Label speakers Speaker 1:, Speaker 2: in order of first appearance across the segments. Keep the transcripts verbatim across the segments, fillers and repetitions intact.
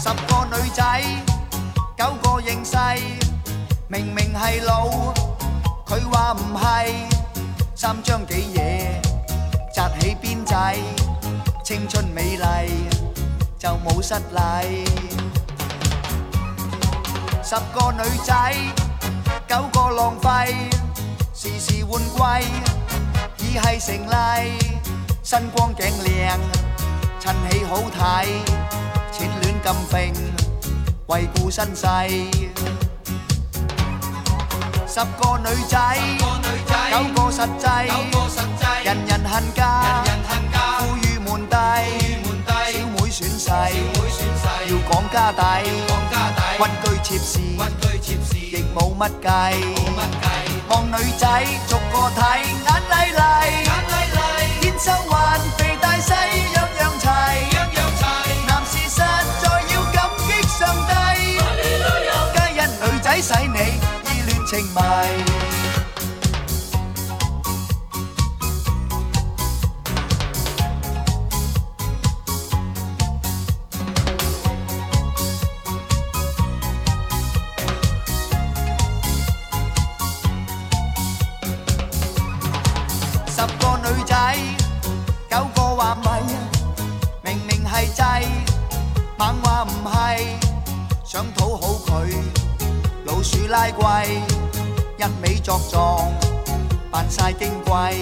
Speaker 1: 十個女仔九個認細，明明係老，佢話唔係，三張幾嘢紮起辮仔，青春美麗就冇失禮。十個女仔九個浪費，時時換季已係成例，身光頸靚襯起好睇，錢亂咁揈為顧身世。十個女仔九個實際，人人恨嫁，富裕門第，小妹選婿要講家底，屈居妾侍亦冇乜計。望女仔逐個睇眼麗麗，天生還肥大細樣樣齊，男士實在要感激上帝，皆因女仔使你意亂情迷。十個女仔九個話咪，明明係制，猛話唔係，想討好佢，老鼠拉龜，一味作狀，扮晒矜貴。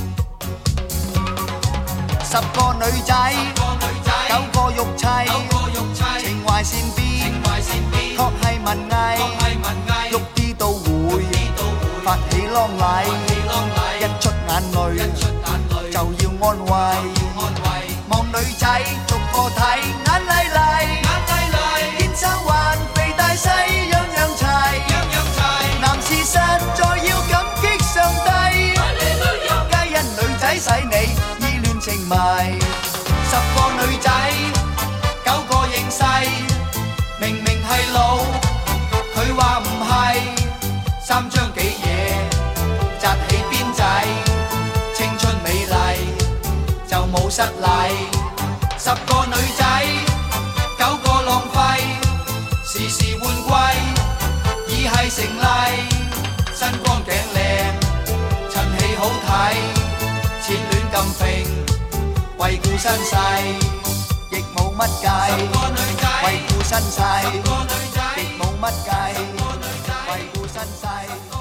Speaker 1: 十個女仔九個玉砌，情懷善變，確係文藝，喐啲都會發起啷禮，一出眼淚就要安慰。望女仔逐個睇眼麗麗，天生還肥大細樣樣齊，男士實在要感激上帝，皆因女仔使你意亂情迷。十個女仔九個認細，明明係老，佢話唔係，三張幾嘢紮起辮仔，青春美麗就冇失禮。十個女仔九個浪費，時時換季已係成例，身光頸靚襯起好睇，錢亂咁揈為顧身世亦冇乜計。為顧身世亦冇乜計，為顧身世。